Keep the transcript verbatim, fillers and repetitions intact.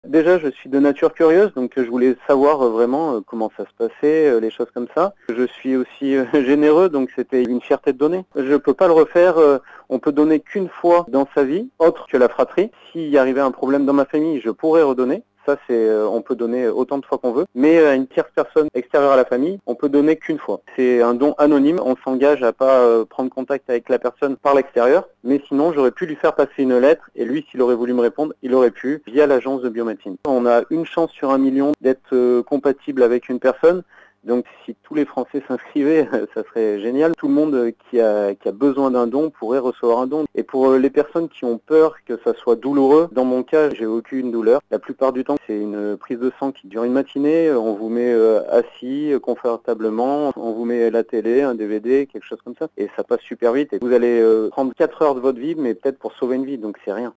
Déjà, je suis de nature curieuse, donc je voulais savoir euh, vraiment euh, comment ça se passait, euh, les choses comme ça. Je suis aussi euh, généreux, donc c'était une fierté de donner. Je peux pas le refaire, euh, on peut donner qu'une fois dans sa vie, autre que la fratrie. S'il y arrivait un problème dans ma famille, je pourrais redonner. Ça, c'est, euh, on peut donner autant de fois qu'on veut. Mais à une tierce personne extérieure à la famille, on peut donner qu'une fois. C'est un don anonyme. On s'engage à pas euh, prendre contact avec la personne par l'extérieur. Mais sinon, j'aurais pu lui faire passer une lettre. Et lui, s'il aurait voulu me répondre, il aurait pu via l'agence de biomédecine. On a une chance sur un million d'être euh, compatible avec une personne. Donc si tous les Français s'inscrivaient, ça serait génial. Tout le monde qui a, qui a besoin d'un don pourrait recevoir un don. Et pour les personnes qui ont peur que ça soit douloureux, dans mon cas, j'ai aucune douleur. La plupart du temps, c'est une prise de sang qui dure une matinée. On vous met assis confortablement, on vous met la télé, un D V D, quelque chose comme ça. Et ça passe super vite. Et vous allez prendre quatre heures de votre vie, mais peut-être pour sauver une vie, donc c'est rien.